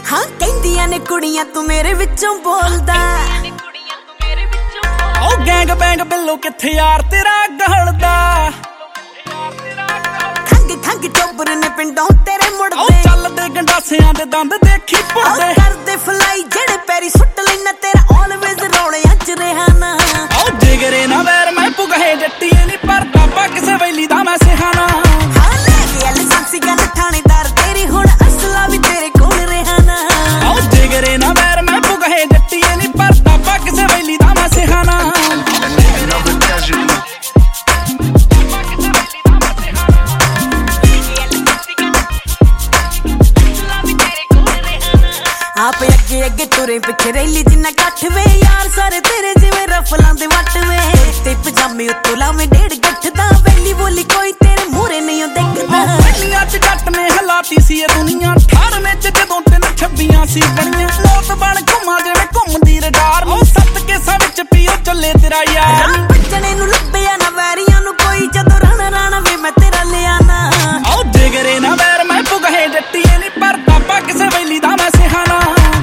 हाँ कहंदियां ने कुड़ियां तू मेरे विचों बोलदा ओ गैंग बैंग बिल्लो किथे यार तेरा गहलदा खंग खंग चोबर ने पिंडों तेरे मुड़दे ओ चलदे गंडासियां दे दंद देखी पुड़दे करदे फलाई जेड़े पैरी सुट लेना तेरा ऑलवेज रोलियां च रहना ओ जिगरे ना वैर मैं पुगहे जट्टी नी परदा पा किसे वैली दा मैं सिहाना हाँ ले गया लाइसेंसी गन थानेदार तेरी हुण असला भी तेरे कोल रहना ओ जिगरे ना वैर मैं पुगहे जट्टी नी परदा पा किसे वैली दा मैं सिहाना आप अगे अगे तुरे पिछे रैली जिन्ना कठ वे यार सारे तेरे जिवें रफलां दे वट वे ते पजामे उत्तों लावें डेढ़ गठ दा वैली बोली कोई तेरे मूहरे नहीं देखदा वैलियां च जट ने हलाती सी ये दुनिया 18 च जदों 326 सी बनियां मौत बन घुमा जिवें घुमदी रडार ओ सत्त केसां विच पियो चले तेरा यार बचने नूं लभया ना वैरियां नूं कोई जदों राणा राणा वे मैं तेरा लियाना ओ जिगरे ना वैर मैं पुगहे जट्टी नी परदा पा किसे वैली दा मैं सिहाना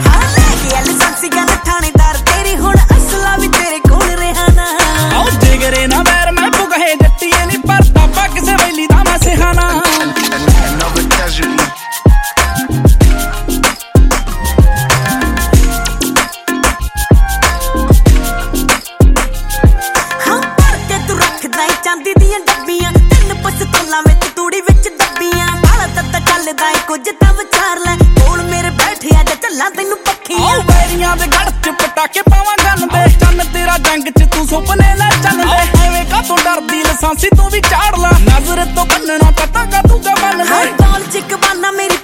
थानेदार तेरी हुण असला भी तेरे कोल रहना ओ जिगरे ना वैर मैं पुगहे जट्टी नी परदा पा किसे वैली दा मैं सिहाना हाँ भर के तू रखदा चांदी दियां डब्बियां 3 पिस्तौलां विच तूड़ी विच दब्बियां आला तत्ता चलदा कुछ तां विचार ले कोल मेरे बैठिया जा चल्ला तैनू पक्खियां वैरियां दे गड़ च पटाके पावां गन दे चन्न तेरा जंग च तू सुपने ले चल दे एवें का तू डरदी लाइसेंसी तू भी चाड़ ला नजर तो बन्नना पता का तू का बन ले कॉल च एक बाना मेरी